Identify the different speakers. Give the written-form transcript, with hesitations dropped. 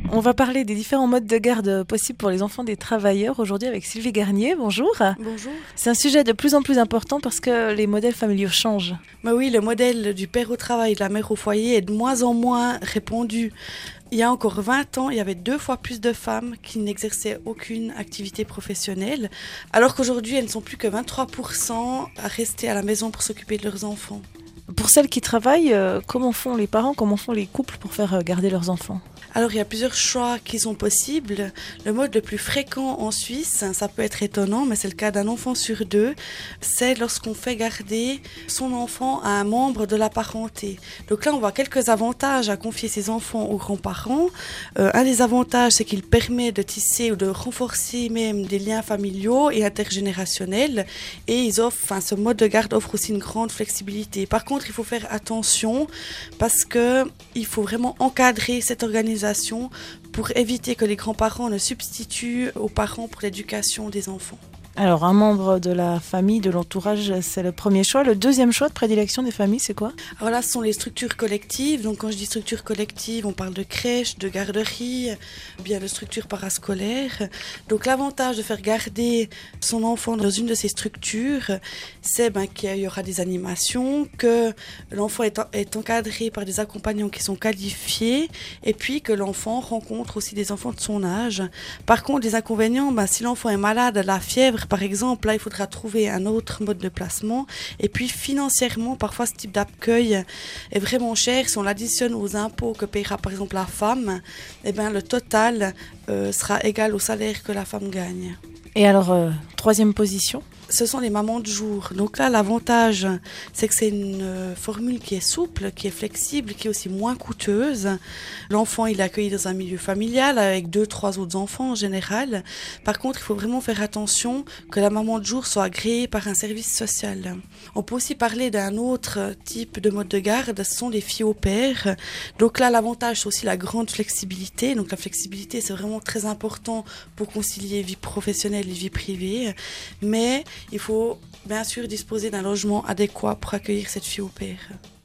Speaker 1: On va parler des différents modes de garde possibles pour les enfants des travailleurs aujourd'hui avec Sylvie Garnier. Bonjour.
Speaker 2: Bonjour.
Speaker 1: C'est un sujet de plus en plus important parce que les modèles familiaux changent.
Speaker 2: Bah oui, le modèle du père au travail et de la mère au foyer est de moins en moins répandu. Il y a encore 20 ans, il y avait 2 fois plus de femmes qui n'exerçaient aucune activité professionnelle, alors qu'aujourd'hui, elles ne sont plus que 23% à rester à la maison pour s'occuper de leurs enfants.
Speaker 1: Pour celles qui travaillent, comment font les parents, comment font les couples pour faire garder leurs enfants ?
Speaker 2: Alors, il y a plusieurs choix qui sont possibles. Le mode le plus fréquent en Suisse, ça peut être étonnant, mais c'est le cas d'un enfant sur 2, c'est lorsqu'on fait garder son enfant à un membre de la parenté. Donc là, on voit quelques avantages à confier ses enfants aux grands-parents. Un des avantages, c'est qu'il permet de tisser ou de renforcer même des liens familiaux et intergénérationnels. Et ce mode de garde offre aussi une grande flexibilité. Par contre, il faut faire attention parce qu'il faut vraiment encadrer cette organisation pour éviter que les grands-parents ne substituent aux parents pour l'éducation des enfants.
Speaker 1: Alors, un membre de la famille, de l'entourage, c'est le premier choix. Le deuxième choix de prédilection des familles, c'est quoi ?
Speaker 2: Alors là, ce sont les structures collectives. Donc quand je dis structures collectives, on parle de crèches, de garderies, bien de structures parascolaires. Donc l'avantage de faire garder son enfant dans une de ces structures, c'est qu'il y aura des animations, que l'enfant est encadré par des accompagnants qui sont qualifiés, et puis que l'enfant rencontre aussi des enfants de son âge. Par contre, les inconvénients, si l'enfant est malade, la fièvre, par exemple, là, il faudra trouver un autre mode de placement. Et puis, financièrement, parfois, ce type d'accueil est vraiment cher. Si on l'additionne aux impôts que paiera, par exemple, la femme, le total sera égal au salaire que la femme gagne.
Speaker 1: Et alors, troisième position ?
Speaker 2: Ce sont les mamans de jour. Donc là, l'avantage, c'est que c'est une formule qui est souple, qui est flexible, qui est aussi moins coûteuse. L'enfant, il est accueilli dans un milieu familial avec 2-3 autres enfants en général. Par contre, il faut vraiment faire attention que la maman de jour soit agréée par un service social. On peut aussi parler d'un autre type de mode de garde, ce sont les filles au père. Donc là, l'avantage, c'est aussi la grande flexibilité. Donc la flexibilité, c'est vraiment très important pour concilier vie professionnelle et vie privée. Mais il faut bien sûr disposer d'un logement adéquat pour accueillir cette fille au père.